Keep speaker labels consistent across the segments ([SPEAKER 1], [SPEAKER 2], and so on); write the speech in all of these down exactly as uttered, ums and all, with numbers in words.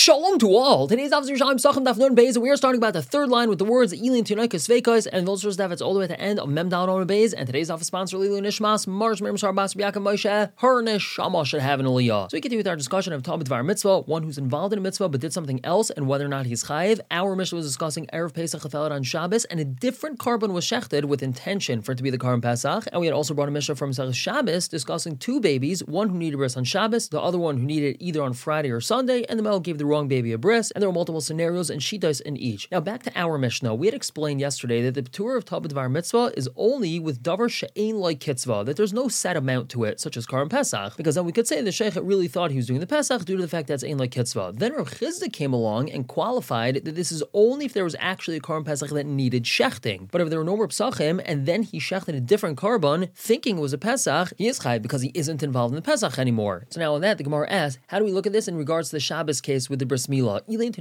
[SPEAKER 1] Shalom to all. Today's Daf Yerushalayim Sachem Daf Nun Beis. We are starting about the third line with the words Elin Tunakas Veikos, and those first Daf it's all the way to the end of Mem Dal Nun Beis. And today's Daf is sponsored Lilu Nishmas Marsh Mem Shar Bas Biakim Moshe. Her Neshama should have an Aliyah. So we continue with our discussion of Talmud Dvar Mitzvah, one who's involved in a mitzvah but did something else, and whether or not he's chayiv. Our Mishnah was discussing Erev Pesach Chafelet on Shabbos, and a different carbon was shechted with intention for it to be the carbon Pesach. And we had also brought a Mishnah from Masechus Shabbos discussing two babies, one who needed bris on Shabbos, the other one who needed either on Friday or Sunday, and the male gave the wrong baby a bris, and there were multiple scenarios and shitas in each. Now back to our Mishnah. We had explained yesterday that the Torah of Talmud Dvar Mitzvah is only with davar she'ein like kitzvah, that there's no set amount to it, such as Karim Pesach, because then we could say the Sheikh really thought he was doing the Pesach due to the fact that it's ein like kitzvah. Then Rav Chizda came along and qualified that this is only if there was actually a Karim Pesach that needed shechting. But if there were no more psachim, and then he shechted a different carbon, thinking it was a Pesach, he is chayiv because he isn't involved in the Pesach anymore. So now on that, the Gemara asks, how do we look at this in regards to the Shabbos case with the bris milah?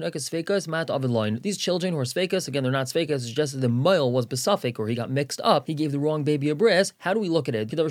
[SPEAKER 1] These children who are sveikas, again, they're not sveikas, it's just that the male was besafik, or he got mixed up, he gave the wrong baby a bris. How do we look at it? Like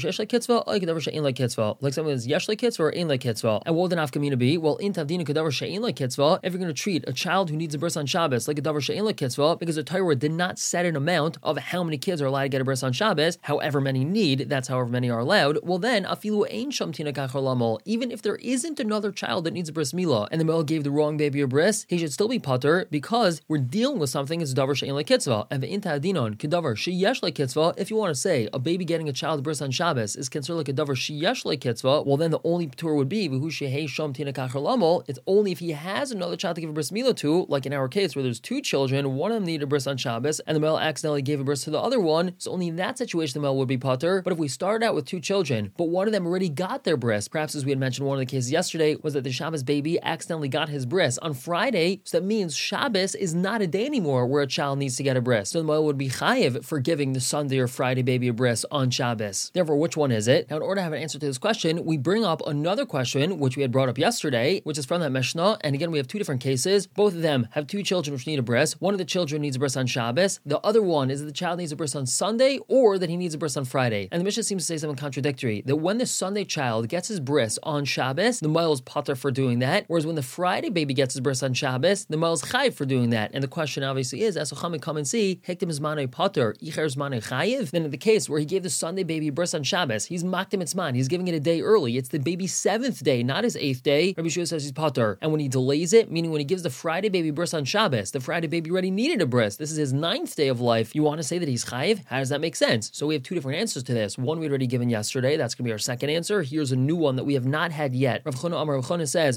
[SPEAKER 1] someone is yesh like kitzvah or ein like kitzvah. And what would the nafkamina be? Well, in tavdina kadavar she'ein like kitzvah, if you're going to treat a child who needs a bris on Shabbos like a davar she'ein like kitzvah, because the Torah did not set an amount of how many kids are allowed to get a bris on Shabbos, however many need, that's however many are allowed, well then, afilu ein sham tina kachar, even if there isn't another child that needs a bris milah, and the male gave the wrong baby a bris, he should still be patur, because we're dealing with something that's davar she'ein like kitzvah. And the intadinon kedavar sheyesh like kitzvah, if you want to say a baby getting a child bris on Shabbos is considered like a davar sheyesh like kitzvah, well then the only patur would be v'hu shehei sham tina kachar lamol. It's only if he has another child to give a bris milah to, like in our case where there's two children, one of them needed a bris on Shabbos, and the male accidentally gave a bris to the other one. So only in that situation the male would be patur. But if we started out with two children, but one of them already got their bris, perhaps as we had mentioned, one of the cases yesterday was that the Shabbos baby accidentally got his bris on Friday, so that means Shabbos is not a day anymore where a child needs to get a bris. So the male would be chayiv for giving the Sunday or Friday baby a bris on Shabbos. Therefore, which one is it? Now, in order to have an answer to this question, we bring up another question, which we had brought up yesterday, which is from that Mishnah. And again, we have two different cases. Both of them have two children which need a bris. One of the children needs a bris on Shabbos. The other one is that the child needs a bris on Sunday, or that he needs a bris on Friday. And the Mishnah seems to say something contradictory, that when the Sunday child gets his bris on Shabbos, the male is patur for doing that, whereas when the Friday baby gets his bris on Shabbos, the male is chayiv for doing that. And the question obviously is, as Chachamim come and see, hektim zmanei patur, icher zmanei chayiv. Then in the case where he gave the Sunday baby bris on Shabbos, he's makdim itzman, he's giving it a day early. It's the baby's seventh day, not his eighth day. Rabbi Shua says he's patur. And when he delays it, meaning when he gives the Friday baby bris on Shabbos, the Friday baby already needed a bris. This is his ninth day of life. You want to say that he's chayiv? How does that make sense? So we have two different answers to this. One we'd already given yesterday. That's going to be our second answer. Here's a new one that we have not had yet. Rav Chana Amar Rav Chana says,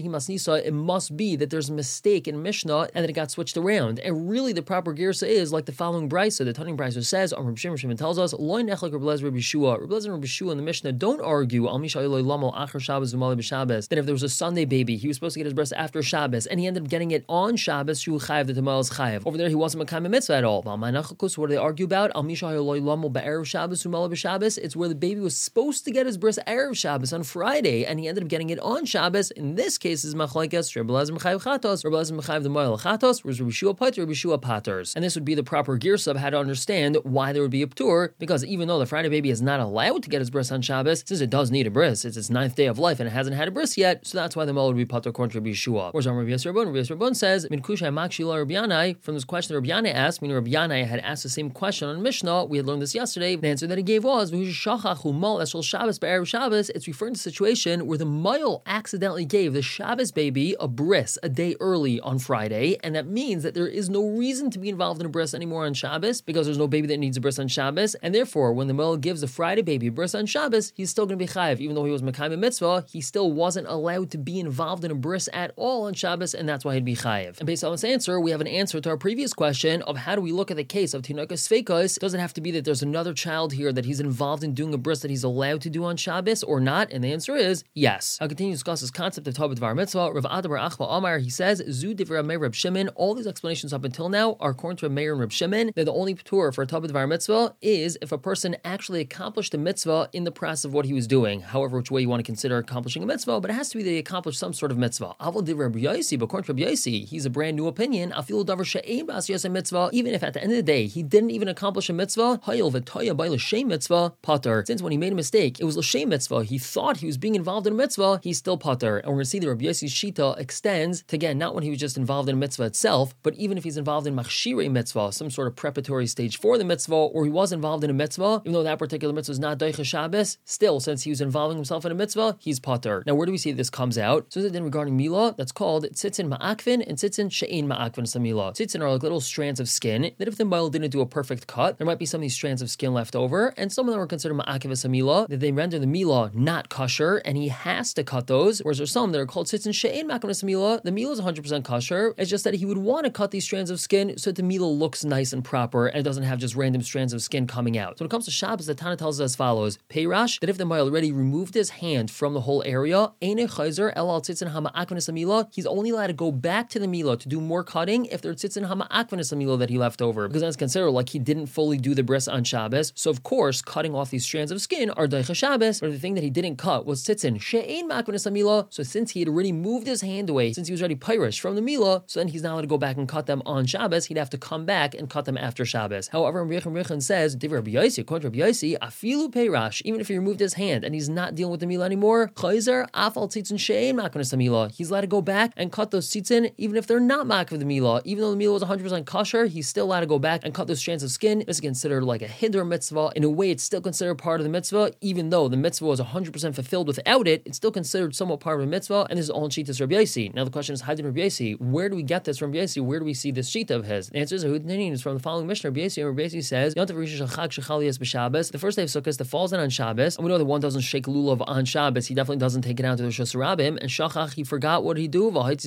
[SPEAKER 1] it must be that there's a mistake in Mishnah and that it got switched around. And really the proper girsa is like the following brisa. The Tanim brisa says, Amar Shimon Shimon tells us, Loy nechlek Reb Lezer Reb Yeshua. Reb Lezer and Reb Yeshua in the Mishnah don't argue Al Misha Eloi Lamal Acher Shabbos V'Malei B'Shabbos, that if there was a Sunday baby, he was supposed to get his breast after Shabbos, and he ended up getting it on Shabbos, Shu Chayiv, the Tamal is Chayiv. Over there, he wasn't Makayim mitzvah at all. What do they argue about? Al Misha Eloi Lamal B'Erev Shabbos V'Malei B'Shabbos. It's where the baby was supposed to get his breast Erev Shabbos on Friday, and he ended up getting it on Shabbos. In this case, is Machlekes Reb Lezer Mechayiv Chatos, Reb Lezer Mechayiv the Moel Chatos, whereas Reb Yeshua Pater, Reb Yeshua Paters. And this would be the proper girsa of how to understand why there would be a ptur, because even though the Friday baby is not allowed to get his bris on Shabbos, since it does need a bris, it's its ninth day of life and it hasn't had a bris yet, so that's why the male would be pater according to Rabbi Yeshua. Whereas on Rabbi Yisrael Rabban, Rabbi Yisrael Rabban says, Min kushay makshila Rabbi Yanai, from this question that Rabbi Yanai asked, meaning Rabbi Yanai had asked the same question on Mishnah, we had learned this yesterday, the answer that he gave was, it's referring to a situation where the male accidentally gave the Shabbos baby a bris a day early on Friday, and that means that there is no reason to be involved in a bris anymore on Shabbos, because there's no baby that needs a bris on Shabbos, and therefore, when the male gives the Friday baby a bris on Shabbos, he's still going to be chayiv. Even though he was Mekayim mitzvah, he still wasn't allowed to be involved in a bris at all on Shabbos, and that's why he'd be chayiv. And based on this answer, we have an answer to our previous question of how do we look at the case of Tinokas Sveikos. Does it have to be that there's another child here that he's involved in doing a bris that he's allowed to do on Shabbos or not? And the answer is yes. I'll continue to discuss this concept of Talmud Dvar Mitzvah. Rav Adabar Achva Amar, he says, Zu Divrei Meir Reb Shimon. All these explanations up until now are according to Meir and Reb Shimon. They're the only ptur for a Talmud Dvar Mitzvah is if a person actually accomplished a mitzvah in the process of what he was doing. However, which way you want to consider accomplishing a mitzvah, but it has to be that he accomplished some sort of mitzvah. Avol Divrei Rabbi Yosi, but according to Rabbi Yosi, he's a brand new opinion. Afilu davar she'ein b'asiyas mitzvah. Even if at the end of the day he didn't even accomplish a mitzvah, hayil v'toya by l'shem mitzvah pater. Since when he made a mistake, it was l'shem mitzvah. He thought he was being involved in a mitzvah. He's still pater. And we're going to see the Rabbi Yosi's shita extends to, again, not when he was just involved in a mitzvah itself, but even if he's involved in machshirei mitzvah, some sort of preparatory stage for the mitzvah, or he was involved in a mitzvah, even though that particular mitzvah is not doicha Shabbos, still, since he was involving himself in a mitzvah, he's pater. Now, where do we see this comes out? So then regarding milah, that's called tzitzin ma'akvin and tzitzin she'ein ma'akvin samila. Tzitzin are like little strands of skin that if the mile didn't do a perfect cut, there might be some of these strands of skin left over, and some of them are considered ma'akiv samila, that they render the milah not kosher, and he has to cut those, whereas there's some that are called tzitzin she'ein ma'akvin samila. The milah is one hundred percent kosher. It's just that he would want to cut these strands of skin so that the milah looks nice and proper, and it doesn't have just random strands of skin coming out. So when it comes to Shabbos, the Tana tells us as follows: Peirash, that if the mile already removed his hand from the whole area, he's only allowed to go back to the milah to do more cutting if there's tzitzin hama'akvanis milah that he left over, because that's considered like he didn't fully do the bris on Shabbos. So of course, cutting off these strands of skin are daicha Shabbos, but the thing that he didn't cut was tzitzin she'ein ma'akvanis milah. So since he had already moved his hand away, since he was already peirish from the milah, so then he's not allowed to go back and cut them on Shabbos. He'd have to come back and cut them after Shabbos. However, Rabbi Yochanan says, Rabbi Yosi, according to Rabbi Yosi, afilu peirash, even if he removed his hand and he's not dealing with the milah anymore, chayzer afal tzitzin she'ein ma'akvanis milah. He's allowed to go back and cut those tzitzin even if they're not ma'akvav the milah. Even though the milah was one hundred percent kosher, he's still allowed to go back and cut those strands of skin. This is considered like a hiddur mitzvah. In a way, it's still considered part of the mitzvah, even though the mitzvah was one hundred percent fulfilled without it. It's still considered somewhat part of a mitzvah, and this is all in Shitas Rabbi Yosi. Now the question is, how did Rabbi Yosi? Where do we get this from Rabbi Yosi? Where do we see this shita of his? The answer is is from the following Mishnah. Rabbi Yosi, Rabbi Yosi says, the first day of Sukkot that falls in on Shabbos, and we know that one doesn't shake lulav on Shabbos. He definitely doesn't take it out to the Rosh Hashanah, and Shachach, he forgot what he do, and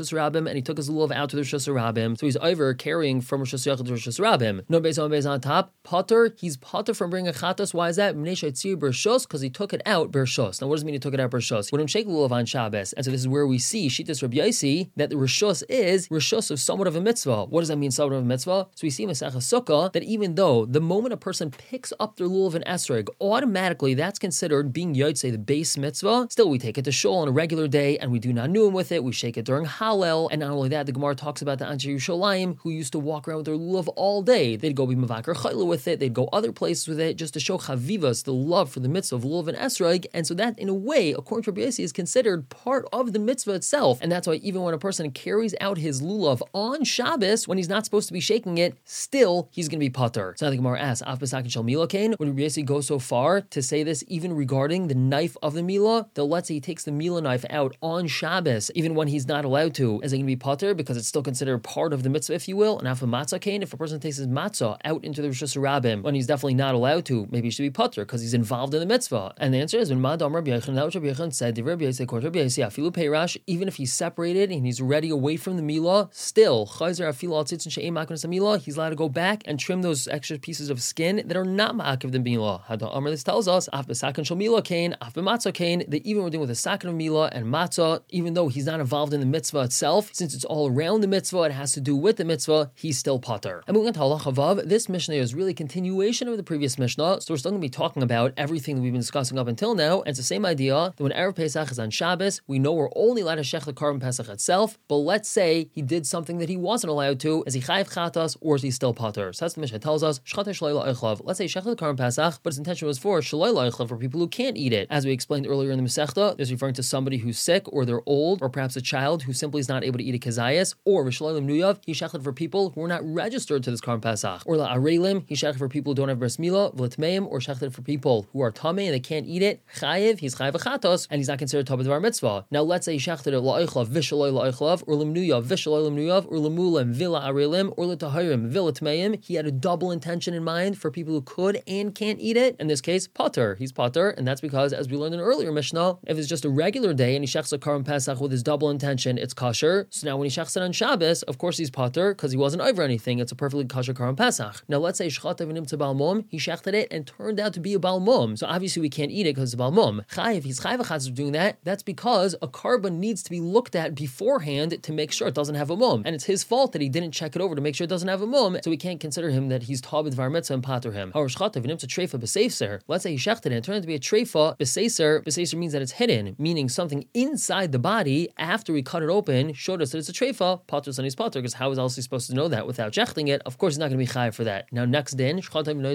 [SPEAKER 1] he took his lulav out to the Rosh Hashanah, so he's over carrying from Rosh Hashanah to Rosh Hashanah. No base on base on top. Potter, he's potter from bringing a chatas. Why is that? Because he took it out bershos. Now, what does it mean he took it out bershos? We don't shake lulav on Shabbos, and so this is where we see Shitas Rabbi Yosi that the reshos is reshos of somewhat of a mitzvah. What does that mean, somewhat of a mitzvah? So we see in Masechah Sukkah that even though the moment a person picks up their lulav and esrog, automatically that's considered being yotzei, the base mitzvah. Still, we take it to shul on a regular day, and we do nanuim with it. We shake it during Hallel, and not only that, the Gemara talks about the Anshe Yerushalayim who used to walk around with their lulav all day. They'd go be mavakar chayla with it. They'd go other places with it just to show chavivas, the love for the mitzvah of lulav and esrog. And so that, in a way, according to Rabbi Yosi, is considered part of the mitzvah itself. And that's why even when a person carries out his lulav on Shabbos, when he's not supposed to be shaking it, still he's going to be pater. So now the Gemara asks, Af b'sakin shel milah kain? Would Rabbi Yosi go so far to say this even regarding the knife of the milah? That let's say he takes the milah knife out on Shabbos, even when he's not allowed to, is it going to be pater because it's still considered part of the mitzvah, if you will? And Af matzah kain, if a person takes his matzah out into the Rosh Hashanah when he's definitely not allowed to, maybe he should be pater because he's involved in the mitzvah. And the answer is, when Madam Rabbi Yochanan, that was Rabbi Yochanan said, the Rabbi Yosi, according to Rabbi Yosi, afilu peirash, even if he's separated and he's ready away from the milah, still chayzer afilu al tzitzin she'ein ma'akvanis milah, he's allowed to go back and trim those extra pieces of skin that are not ma'akiv the milah. Hada Amar, this tells us, af b'sakin shel milah kain, af b'matzah kain, that even we're dealing with a sakin of milah and matzah, even though he's not involved in the mitzvah itself, since it's all around the mitzvah, it has to do with the mitzvah, he's still pater. And moving on to halacha vav, this Mishnah is really a continuation of the previous Mishnah, so we're still going to be talking about everything that we've been discussing up until now, and it's the same idea that when Erev Pesach is on Shabbos, we know we're only allowed to shech the carbon Pesach itself, but let's say he did something that he wasn't allowed to, is he chayiv chatas, or is he still pater? So that's the Mishnah tells us, shchatei shelo eichlav. Let's say shech the carbon Pesach, but his intention was for shelo eichlav, for people who can't eat it. As we explained earlier in the Masechta, this is referring to somebody who's sick, or they're old, or perhaps a child who simply is not able to eat a kazayas, or v'shelo nuyav, he shechet for people who are not registered to this carbon Pesach, or la arelim, he shechet for people who don't have bris milah, v'letmeim, or shechet for people who are tamei and they can't eat it, chayiv, he's chayiv chatos, and he's not considered tabed of our mitzvah. Now let's say he shechet it la'ichlav, v'shelo la'ichlav, or lemnuyav, v'shelo lemnuyav, or lemulim, v'la arelim, or letahirim, v'letmeim. He had a double intention in mind for people who could and can't eat it. In this case, pater, he's pater, and that's because, as we learned in an earlier Mishnah, if it's just a regular day and he shechs a carbon Pesach with his double intention, it's kosher. So now when he shechs it on Shabbos, of course he's pater because he wasn't over anything. It's a perfectly kosher carbon Pesach. Now let's say shchatav nimtza bal mum, he shechted it and turned out to be a bal mum. So obviously we can't eat it because it's a bal mum. Chayiv, he's chayiv achas of doing that. That's because a carbon needs to be looked at beforehand to make sure it doesn't have a mum, and it's his fault that he didn't check it over to make sure it doesn't have a mum. So we can't consider him that he's tabed var mitzvah and pater him. However, shchatav nimtza treifa b'seiser. Let's say he shechted it and turned out to be a treifa b'seiser. B'seiser means that it's hidden, meaning something inside the body after we cut it open showed us that it's a treifa. Pater son is pater, because how is else he supposed to know that without shechting it? Of course, he's not going to be chayiv for that. Now, next din, he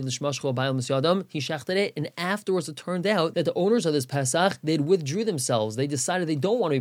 [SPEAKER 1] shechted it, and afterwards it turned out that the owners of this Pesach, they'd withdrew themselves. They decided they don't want to be part of this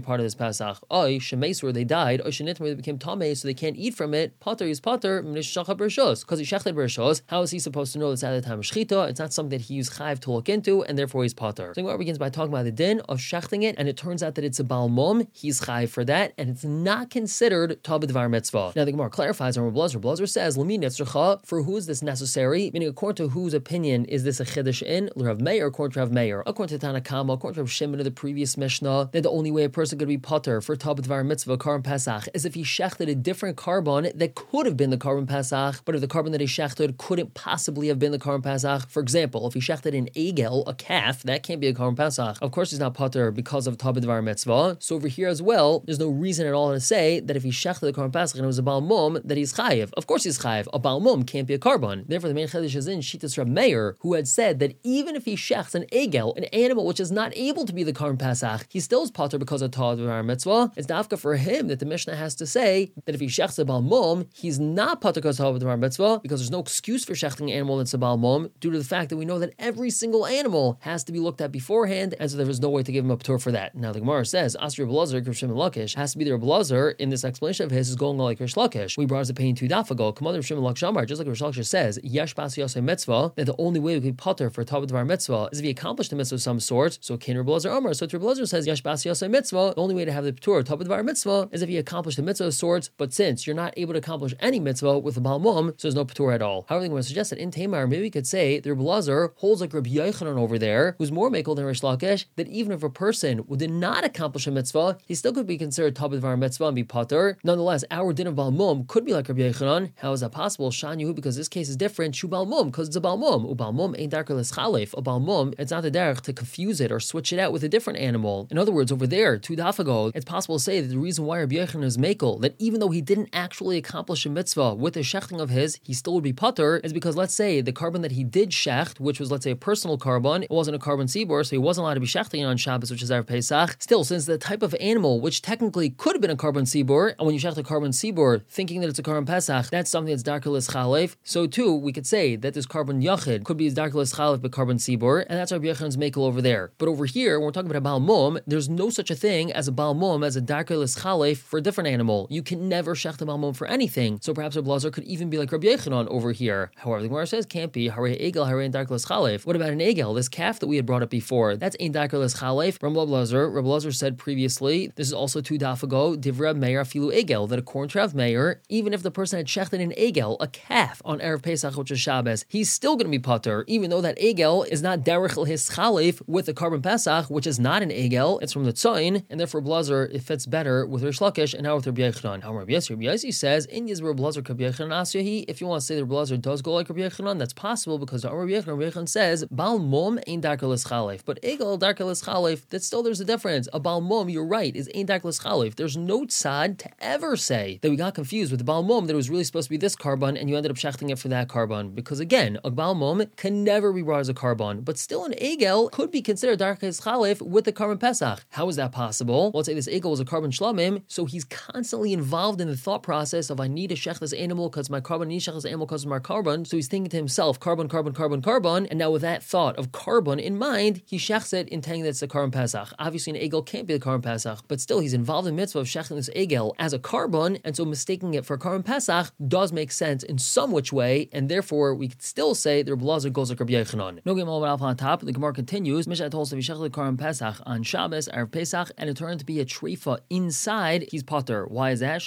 [SPEAKER 1] Pesach. Oy, Shemes, where they died, Oy, Shenitma, where they became Tameh, so they can't eat from it. Potter is Potter, Mnishachah Bershos. Because he shechted Bershos, how is he supposed to know it's at the time of Shechita? It's not something that he used Chayv to look into, and therefore he's Potter. So the Gemara begins by talking about the din of shechting it, and it turns out that it's a Baal Mom, he's Chayv for that, and it's not considered Tabed Dvar Mitzvah. Now the Gemara clarifies on Reb Blazer. Blazer says, L'mi Netzrecha, for who is this necessary? Meaning, according to whose opinion is this a Chiddush in? L'Rav Meir, according to Rav Meir. According to Tanakama, according to Rav Shimon of the previous Mishnah, that the only way a person could be Potter for Tabed Dvar Mitzvah, Karban Pesach, is if he shechted a different carbon that could have been the Karban Pesach, but if the carbon that he shechted couldn't possibly have been the Karban Pesach. For example, if he shechted an egel, a calf, that can't be a Karban Pesach. Of course he's not Potter because of Tabed Dvar Mitzvah. So over here as well, there's no reason at all to say that if he shechted the Karban Pesach and it was a Baal Mom, that he's Chayiv. Of course he's Chayiv. A Baal Mom can't be a carbon. Therefore the main Chiddush is in Shitas Rav Meir, who had said that even if he shechts an egel, an animal which is not able to be the Karban Pesach, he still is Potter because of Tabed Dvar Mitzvah. It's dafka for him that the Mishnah has to say that if he shechts a Baal Mom, he's not Potter because of Tabed Dvar Mitzvah, because there's no excuse for shechting an animal that's a Baal Mom, due to the fact that we know that every single animal has to be looked at beforehand, and so there was no way to give him a p'tur for that. Now the Gemara says, Asri Reb Elazar, Rav Shimon Lakish, has to be the Reb Elazar in this explanation of his is going on like Rish Lakish. We brought us a pain two daf ago. Come on, Rav Shimon Lakish, just like Rish Lakish says, Yesh Bas Yasei Mitzvah, that the only way we could be Potter for Tabed Dvar Mitzvah is if he accomplished a mitzvah of some sort. So Ken Reb Elazar Amar. So Reb Elazar says, Yesh Bas Yasei Mitzvah, the only way to have the p'tur Tabed Dvar Mitzvah is if he accomplished a mitzvah of sorts, but since you're not able to accomplish any mitzvah with a Baal Mom, so there's no p'tur at all. However, I'm going to suggest that in Tamar, maybe we could say that Reb Elazar holds like Reb Yochanan over there, who's more mekel than Rish Lakish, that even if a person did not accomplish a mitzvah, he still could be considered Tabed Dvar Mitzvah and be Potter. Nonetheless, our din of Baal Mom could be like Reb Yochanan. How is that possible? Shan Yehu, because this case is different. Shu Baal Mom, because it's a Baal Mom. U Baal Mom ain't darker less chalef. A Baal Mom, it's not the derech to confuse it or switch it out with a different animal. In other words, over there, two daf ago, it's possible to say that the reason why Reb Yochanan is mekel, that even though he didn't actually accomplish a mitzvah with the shechting of his, he still would be Potter, is because let's say the carbon that he did shecht, which was let's say a personal carbon, it wasn't a carbon sibor, so he wasn't allowed to be shechting on Shabbos, which is Erev Pesach. Still, since the type of animal which technically could have been a carbon sibor, and when you shecht a carbon sibor, thinking that it's a carbon Pesach, that's something that's darker less chalef. So too, we could say that this carbon yachid could be as darker less chalef but carbon sibor, and that's Rabbi Yochanan's mekel over there. But over here, when we're talking about a Baal Mom, there's no such a thing as a Baal Mom as a darker less chalef for a different animal. You can never shecht a Baal Mom for anything. So perhaps Rabbi Elazar could even be like Rabbi Yochanan over here. However, the Gemara says can't be. Harei egel, harei darker less chalef. What about an egel? This calf that we had brought up before, that's ain't darker less chalef. From Rabbi Elazar, Rabbi Elazar said previously, this is also two daf ago, Divrei Meir filu egel, that according to Rav Meir, even if the person had shechted an egel, a calf, on Erev Pesach, which is Shabbos, he's still going to be Potter, even though that egel is not derech his chalif with the carbon Pesach, which is not an egel, it's from the tzoin, and therefore Blazer, it fits better with Rish Lakish and now with Rabbi Yochanan. How Rabbi Yossi, Rabbi Yossi says, in Yisrael Blazer Rabbi Yochanan Asyahi, if you want to say that Blazer does go like Rabbi Yochanan, that's possible because the Rabbi Yochanan, Rabbi Yochanan says, Baal Mom ain't darker less chalif, but egel darker less chalif, that still there's a difference. A Baal Mom, you're right, is ain't darker less chalif. There's no tzad to ever say that we got confused with the Baal Mom, that it was really supposed to be this carbon and you ended up shechting it for that carbon. Because again, a Baal Mom can never be brought as a carbon, but still an egel could be considered darker less chalif with the carbon Pesach. How is that possible? Well, let's say this egel was a carbon shlamim, so he's constantly involved in the thought process of I need to shech this animal because my carbon, I need to shech this animal because of my carbon. So he's thinking to himself, carbon, carbon, carbon, carbon, and now with that thought of carbon in mind, he shechs it intending that it's a carbon Pesach. Obviously an egel can't be the carbon Pesach, but still he's involved in the mitzvah of shechting this egel as a carbon, and so mistaking it for a carbon Pesach does make sense in some which way, and therefore we could still say that Rabbi Elazar goes like Rabbi Yochanan. No game all on top. The Gemara continues. Mishnah told us if you shech the carbon Pesach on Shabbos, Erev Pesach, and it turned to be a treifa inside, he's Potter. Why is that?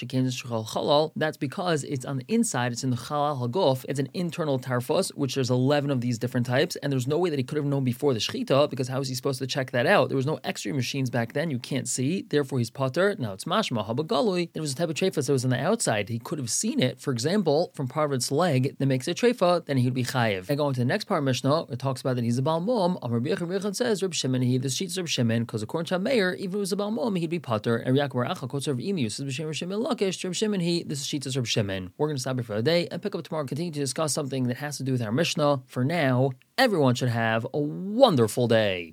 [SPEAKER 1] That's because it's on the inside, it's in the chalal haguf, it's an internal tarfos, which there's eleven of these different types, and there's no way that he could have known before the shechita, because how is he supposed to check that out? There was no X-ray machines back then, you can't see, therefore he's Potter. Now it's mashma, habagalui, there was a type of treifas that was on the outside, he could have seen it, for example, from part of its leg that makes it treifa, then he would be chayiv. And going to the next part of Mishnah, it talks about that he's a Baal Mom. Rabbi Yochanan says, Reb Shimon, he, this sheet is Reb Shimon, because according to Meir, even if it was a Baal Mom, he'd be Potter. And Reb Acha, quotes Reb Emu, says, Reb Shimon Lakish, Reb Shimon, he, this sheet is Reb Shimon. We're going to stop here for the day and pick up tomorrow and continue to discuss something that has to do with our Mishnah. For now, everyone should have a wonderful day.